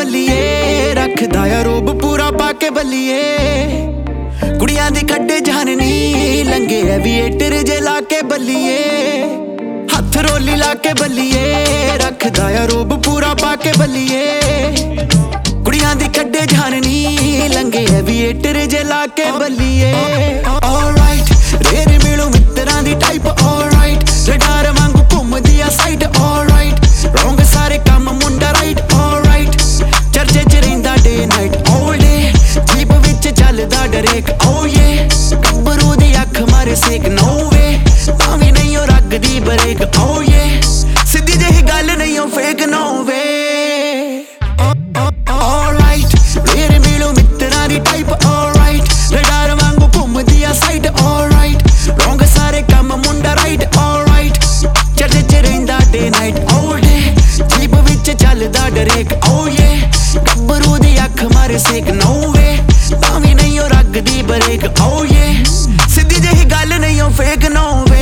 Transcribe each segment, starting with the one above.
बल्लीए रखदा आ रूप पूरा पाके बल्लीए कुड़ियां दी कड्डे जान नी लंगे एविएटर जे लाके बल्लीए हथ रोली लाके बल्लीए रखदा आ रूप पूरा पाके बल्लीए कुड़ियां दी कड्डे जान नी लंगे एविएटर जे लाके बल्लीए ऑलराइट रेर मिलू मित्तरां दी टाइप ऑलराइट रडार वांगू घुमदी आ साइड ऑलराइट रॉन्ग सारे काम मुंडा राइट ऑलराइट चर्चे च रहिंदा day night all day jeep विच चलदा डरेक ओ ये गब्बरू दी अख मारे सेक नो वे तां वी नहीं ओ रगदी बरेक ओ ये सिद्धी जेही गल नहीं ओ fake no way alright rare मिलू मित्तरां दी टाइप ऑलराइट रडार वांगू घुमदी आ साइड ऑलराइट रॉन्ग सारे काम मुंडा राइट ऑलराइट चर्चे च रहिंदा day night all day jeep विच चलदा डरेक ओ ये गब्बरू दी अख मारे सेक नो वे तां वी नहीं ओ रगदी बरेक ओ ये सिद्धी जेही गल नहीं ओ फेक नो वे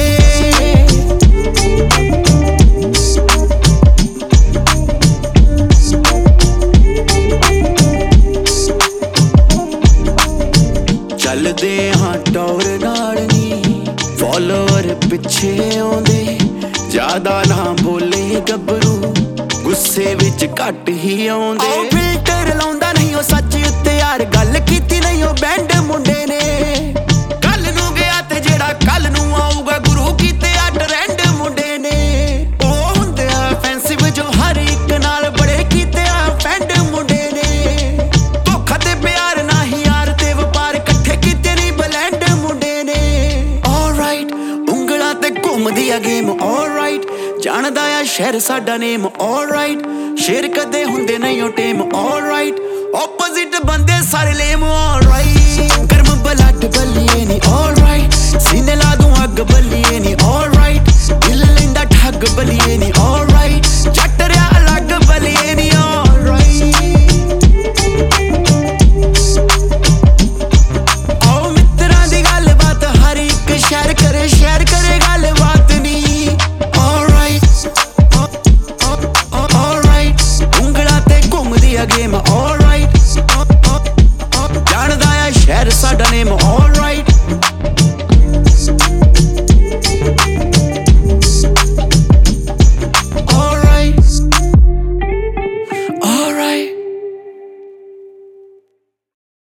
चलदे हाँ टौर नाल नी फॉलोअर पिछे आउंदे ज्यादा ना बोले गब्बरू गुस्से विच घट ही आउंदे फिल्टर लाउंदा नहीं ओ सच उत्ते यार गल कीती नहीं ओ बैंड मुंडे ने कल नू गया ते जेड़ा कल नू आऊगा गुरु कीते आ ट्रेंड मुंडे ने ओ हुंदे आ फैंसिव जो हर एक नाल बड़े कीते आ फैंड मुंडे ने धोखा ते प्यार ना ही यार ते वपार कट्ठे कीते नहीं ब्लैंड मुंडे ने ऑलराइट उंगलां ते घुमदी आ गेम ऑलराइट जानदा आ शहर साडा नेम ऑलराइट शेर कदे हुंदे नहीं ओ टेम ऑलराइट ऑपोजिट बंदे सारे लेम ऑलराइट